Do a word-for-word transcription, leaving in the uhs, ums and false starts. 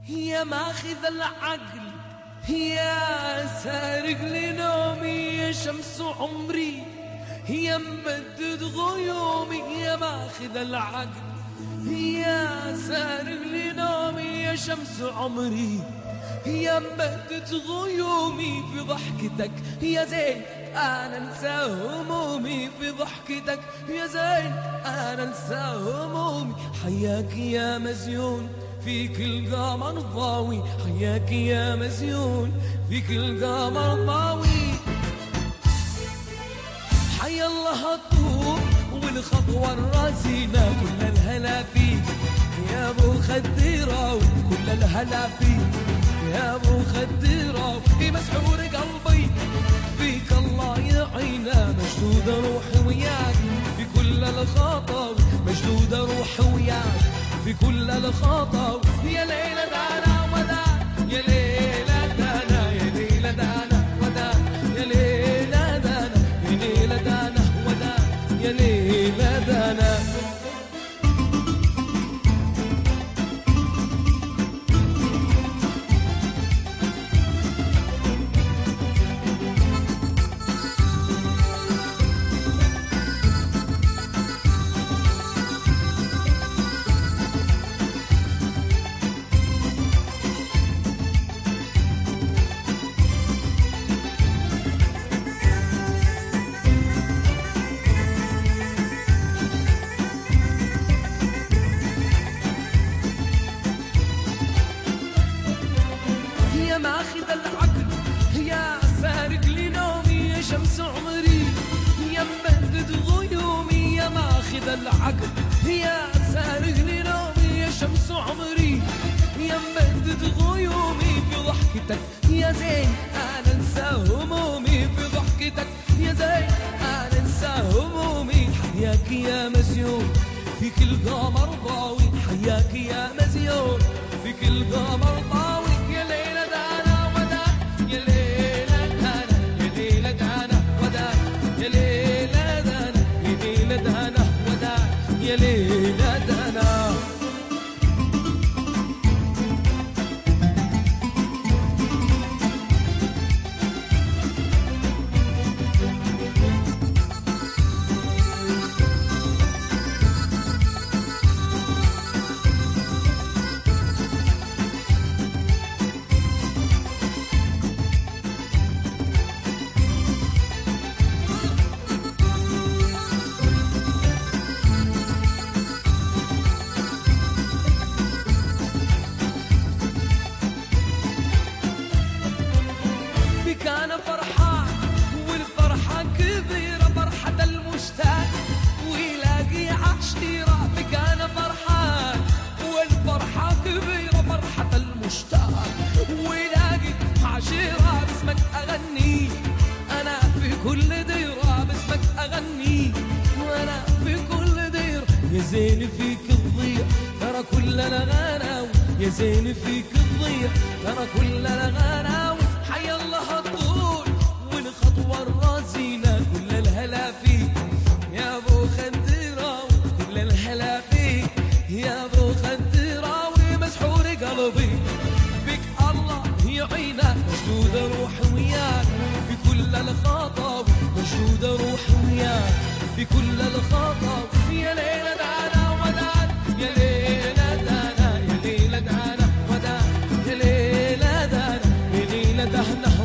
يا ماخذ العقل يا سارق لنومي يا شمس عمري يا ممدد غيومي يا ماخذ العقل يا سارق لنومي يا شمس عمري يا ممدد غيومي في ضحكتك يا زين أنا انسى همومي في ضحكتك يا زين أنا انسى همومي حياك يا مزيون في كل قمر ضاوي حياك يا مزيون في كل قمر ضاوي حيا الله الطور والخطوة الرزينة كل الهلا فيك يا ابو خديرة وكل الهلا فيك يا ابو خديرة في مسحور قلبي فيك الله يعينا مشدودة روحي وياك في كل الخطر مشدودة روحي وياك في كل الخطر يا ليلة دانا ودا يا ليلة دانا يا ليلة دانا ودا يا ليلة دانا يا ليلة دانا ودا يا ليلة دانا ماخذ العقل يا سارق لنومي يا شمس عمري يا ممدد غيومي يا ماخذ العقل يا سارق لنومي يا شمس عمري يا ممدد غيومي في ضحكتك يا زين انا انسى همومي في ضحكتك يا زين انا انسى همومي حياك يا مزيون في كل قمر ضاوي حياك يا مزيون في كل قمر ضاوي يا ليلة دانا ودا يا ليلة دانا يا ليلة دانا ودا يا ليلة دانا يا ليلة دانا ودا يا ليلة دانا أنا فرحان والفرحة كبيرة فرحة المشتاق ويلاقي عشيرة بك أنا فرحان والفرحة كبيرة فرحة المشتاق ويلاقي عشيرة باسمك أغني أنا في كل ديرة باسمك أغني وأنا في كل ديرة يا زين فيك تضيع ترى كلنا غناوي يا زين فيك تضيع ترى كلنا غناوي حيا الله الطول والخطوة الرزينة كل الهلا فيك يا ابو خديراوي كل الهلا فيك يا ابو خديراوي مسحور قلبي بك الله يعينك مشدودة روحي وياك في كل الخطب مشدودة روحي وياك في كل الخطب يا ليلة دانا ودان يا ليلة دانا يا ليلة دانا ودان يا ليلة دانا يا ليلة دانا